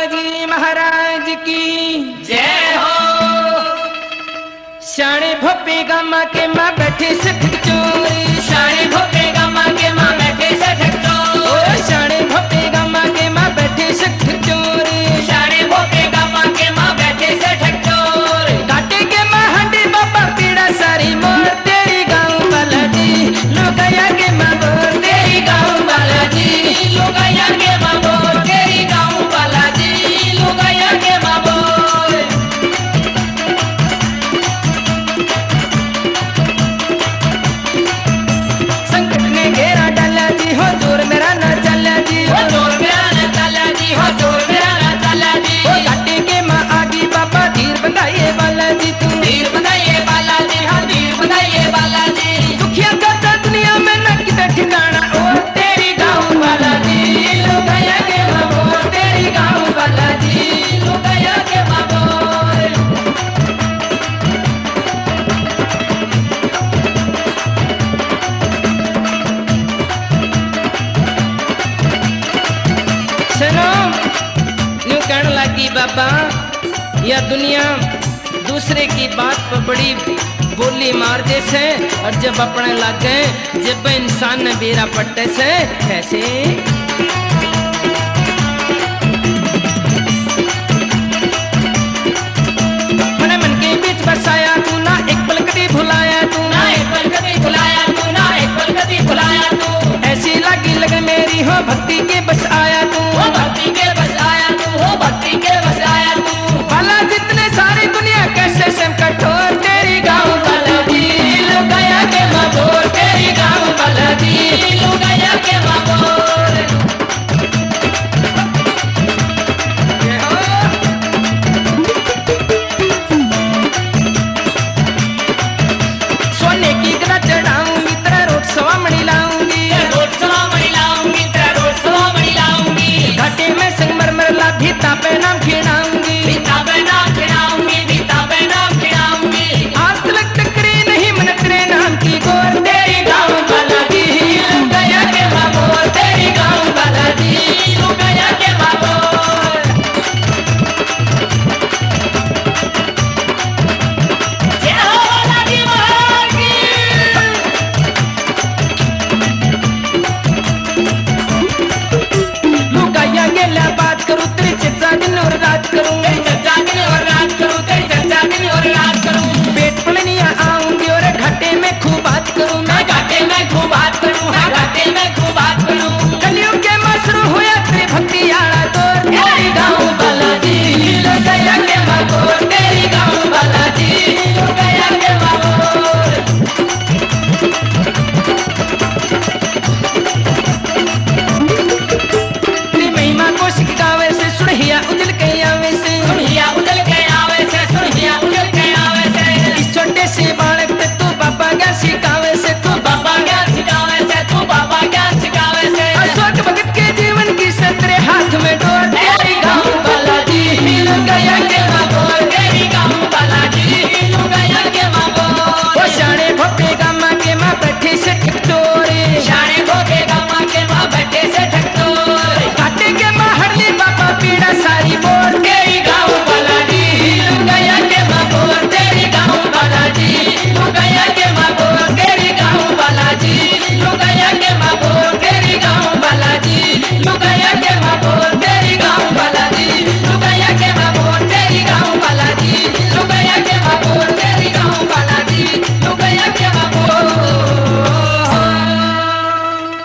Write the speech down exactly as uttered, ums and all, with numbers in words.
बालाजी महाराज की जय हो। शाणे भोपे गामा के माँ बैठे से ठक चोरी, शाणे भोपे गामा के माँ बैठे से ठक चोरी, शाणे भोपे गामा के माँ बैठे से ठक चोरी, शाणे भोपे गामा के माँ बैठे से ठक चोरी। काटे के माँ हंडी बाबा पीड़ा सारी मोर तेरी गाँव बालाजी लुगाया के माँ बोर तेरी गाँव बालाजी लुगाया के माँ बोर तेरी गाँव बालाजी लुगाया के माँ बोर। संकट ने घेरा डाला जी हो जोर मेरा न चला जी हो जोर मेरा न चला जी हो जोर मेरा न चला जी। हो काटे के माँ आगी बाबा धीर बंधाइए बालाजी तू धीर बंधाइए बालाजी हाँ धीर बंधाइए बालाजी। दुखिया का दुनिया में न किधर ठिकाना और तेरी गाँव बालाजी लुगाया के माँ बोर तेरी गाँव बालाजी लुगाया के माँ बोर। सुनो यूं कहने लगी बाबा यह दुनिया दूसरे की बात पर बड़ी बोली मार जैसे और जब अपने लगे जब इंसान ने बेरा पट्टे से कैसे मन मन के बीच बसाया तू ना एक पल कभी भुलाया तू ना एक पल कभी भुलाया तू ना एक पल कभी भुलाया तू। ऐसी लगी लगन मेरी हो भक्ति के बस आया तू हो भक्ति के बस आया तू हो भक्ति के बस आया तू। भला जितने सारी दुनिया कैसे सेम कठोर तेरी गाँव बालाजी लुगाया के माँ बोर तेरी गाँव बालाजी लुगाया के माँ बोर। जय हो। सोने की गदा चढ़ाऊंगी तेरा रोट सवा मणि लाऊंगी रोट सवा मणि लाऊंगी तेरा रोट सवा मणि लाऊंगी। घाटे में संगमरमर ला भीता पे नाम खिड़ाऊंगी भीता पे नाम खिड़ाऊंगी भीता पे नाम खिड़ाऊंगी। आज तक टकरी नहीं मन तेरे नाम की गोर तेरी गाँव बालाजी लुगाया के माँ बोर तेरी गाँव बालाजी लुगाया के माँ बोर। जय हो बालाजी महाराज की। लुगाया गेल्या बात करू तेरे